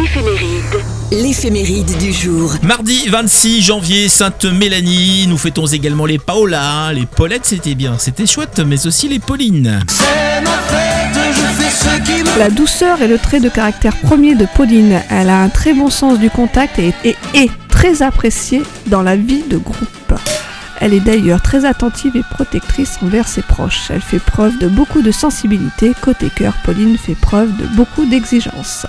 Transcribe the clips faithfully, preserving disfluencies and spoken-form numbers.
L'éphéméride. L'éphéméride du jour. Mardi vingt-six janvier, Sainte Mélanie. Nous fêtons également les Paola, les Paulettes, c'était bien, c'était chouette, mais aussi les Paulines. C'est ma fête, je fais ce qui me... La douceur est le trait de caractère premier de Pauline. Elle a un très bon sens du contact et est, est très appréciée dans la vie de groupe. Elle est d'ailleurs très attentive et protectrice envers ses proches. Elle fait preuve de beaucoup de sensibilité. Côté cœur, Pauline fait preuve de beaucoup d'exigence.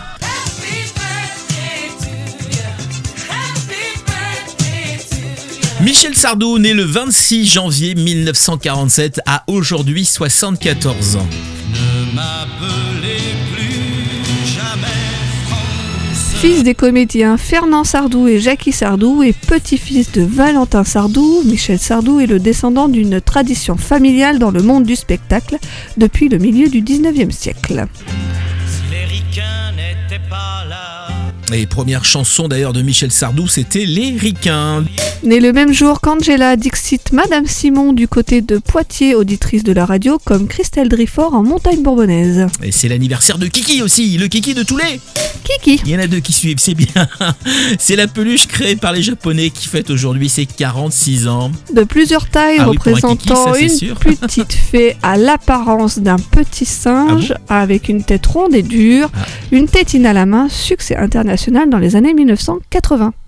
Michel Sardou, né le vingt-six janvier mille neuf cent quarante-sept, a aujourd'hui soixante-quatorze ans. Ne m'appelez plus jamais France. Fils des comédiens Fernand Sardou et Jackie Sardou et petit-fils de Valentin Sardou, Michel Sardou est le descendant d'une tradition familiale dans le monde du spectacle depuis le milieu du dix-neuvième siècle. Si les ricains n'étaient pas là. Et première chanson d'ailleurs de Michel Sardou, c'était Les Ricains. Née le même jour qu'Angela Dixit, Madame Simon du côté de Poitiers, auditrice de la radio, comme Christelle Drifort en Montagne Bourbonnaise. Et c'est l'anniversaire de Kiki aussi, le Kiki de tous les... Kiki. Il y en a deux qui suivent, c'est bien. C'est la peluche créée par les Japonais qui fête aujourd'hui ses quarante-six ans. De plusieurs tailles, Ah oui, pour un kiki, représentant ça, c'est une sûr. petite fée à l'apparence d'un petit singe avec une tête ronde et dure, Ah. une tétine à la main, succès international dans les années mille neuf cent quatre-vingts.